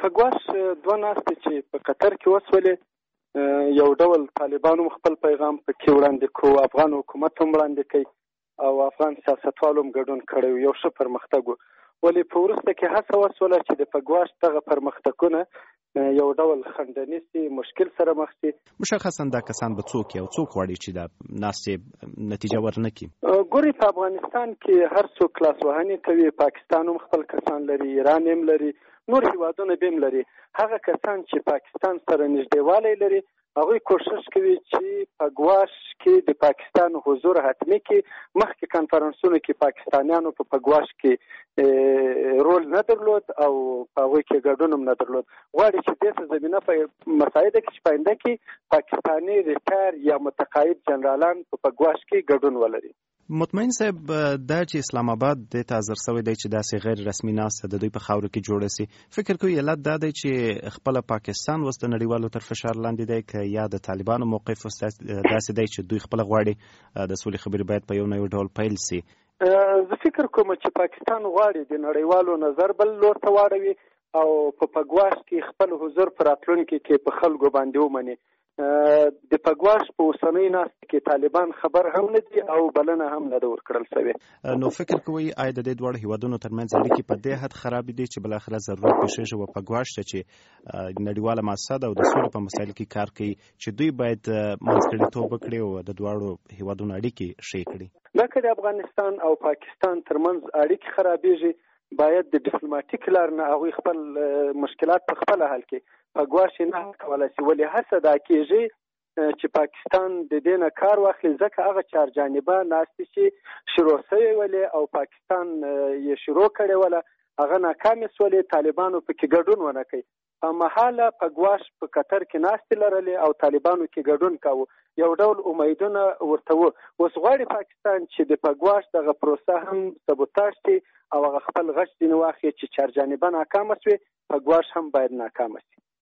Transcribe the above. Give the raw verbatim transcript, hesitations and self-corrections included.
په ګواش دوه ناستې چې په قطر کې وسولې، یو ډول طالبانو خپل پیغام پکې وړاندې کو، افغان حکومت هم وړاندې کوي او افغان سیاستوالو هم ګډون کړی، یو ښه پرمختګ و. ولې په وروسته کې هڅه وسوله چې د په ګواش دغه پرمختګونه یو ډول خندني سي، مشکل سره مخ سي. مشخصا دا کسان به څوک یو څوک غواړي چې دا ناستې نتیجه ورنکړي؟ ګوري په افغانستان کې هر څوک لاس وهنې کوي، پاکستان هم خپل کسان لري، ایران هم لري، نور هیوادونه به هم لري. هغه کسان چې پاکستان سره نږدېوالی لري هغوی کوشش کوي چې په ګواش کې د پاکستان حضور حتمي کړي. مخکې کنفرانسونو کې پاکستانیانو په په ګواش کې رول نه درلود او په هغوی کې ګډون هم نه درلود. غواړي چې دې ته زمینه په مساعده کې چې په آینده کې پاکستاني ریټایر یا متقاعد جنرالان په په ګواش کې ګډون ولري. مطمئن صاحب، دا چې اسلام آباد د تازر سوی دی چې داسې غیر رسمي ناسته د دوی په خاورو کې جوړه سي، فکر کوي علت دا دی چې خپل پاکستان وسط نړیوالو تر فشار لاندې دی که یا د طالبانو موقف داسې دی چې دوی خپل غواړي د سولې خبرې باید په یو نه یو ډول پیل سي؟ زه فکر کوم چې پاکستان غواړي د نړیوالو نظر بل لور ته واړوي او په پګواش کې خپل حضور پر راتلونکي کې په خلکو باندې ومني. د پګواش په اوسنۍ ناستې کې طالبان خبر هم نه دي او بلنه هم نه ده ورکړل شوې. نو فکر کوئ آیا د دې دواړو هیوادونو ترمنځ اړیکې په دې حد خراب دي چې بالاخره ضرورت پېښېږي و پګواش ته چې نړیواله مؤسسه ده او د سولې په مسایلو کې کار کوي چې دوی باید منځګړیتوب وکړي او د دواړو هیوادونو اړیکې ښې کړي؟ دا که د افغانستان او پاکستان ترمنځ اړیکې خرابېږي باید د ډیپلوماټیک لار نه هغوی خپل مشکلات په خپله حل کړي. پګواش یې نه کولی شي. ولې هڅه دا کېږي چې پاکستان د دې نه کار واخلي ځکه هغه چار جانبه ناستې چې شروع شوې ولې او پاکستان یې شروع کړې وله هغه ناکامې شولې، طالبانو پکې ګډون ونه کوي. په مهاله پګواش په قطر کې ناستې لرلې او طالبانو کې ګډون کاوه، یو ډول امیدونه ورته و. اوس غواړي پاکستان چې د پګواش دغه پروسه هم سبوتاژ کړي او هغه خپل غچ ځینې واخلي چې چار جانبه ناکامه شوې، پګواش هم باید ناکامه شي.